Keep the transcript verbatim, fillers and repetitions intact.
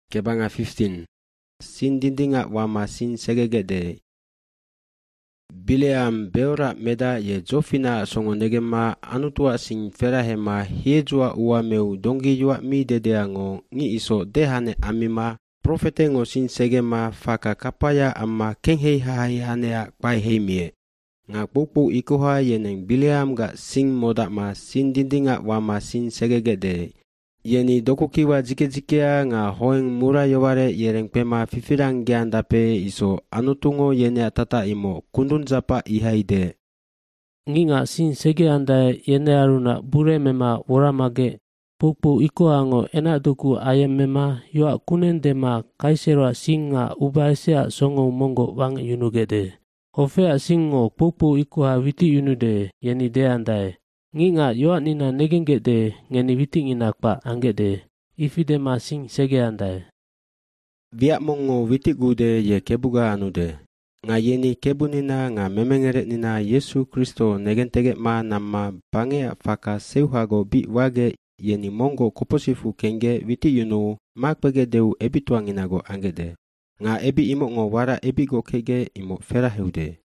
Kebanga fifteen. Sin dindinga wama sin segegede. Bileam beora meda ye jofina songo negema anutua sin ferahema hiejua uameu dongi yua mi dedeango ngi iso dehane amima profetengo sin segema faka kapaya amma kenghei hahai hanea kpai heimie. Nga pupu ikuha yeneng Bileam ga sing modama sin dindinga wama sin segegede. Yeni dokukiwa jike-jikea nga hoeng mura yoware yereng pema fifirang giandape iso anutungo yenea tata imo kundun zapa ihaide. Nginga sin sege andai yene aruna bure mema woramage pupu ikuango enak duku ayam mema yoa kunen dema kaiserwa singa ubaisea songo mongo wang yunugede. Hofea singo pupu ikuha witi yunude yeni de andai. Nginga yoa nina negengede ngeni witi nginakpa anggede. Ifide ma sing sege andai. Biak mongo witi gude ye kebuga anude. Nga yeni kebunina nga memengeret nina Yesu Kristo negentege ma nama bangea faka seuhago bi wage yeni mongo koposifu kenge witi yunu makpege deu ebituanginago anggede. Nga ebi imo ngo wara ebi go kege imo feraheude.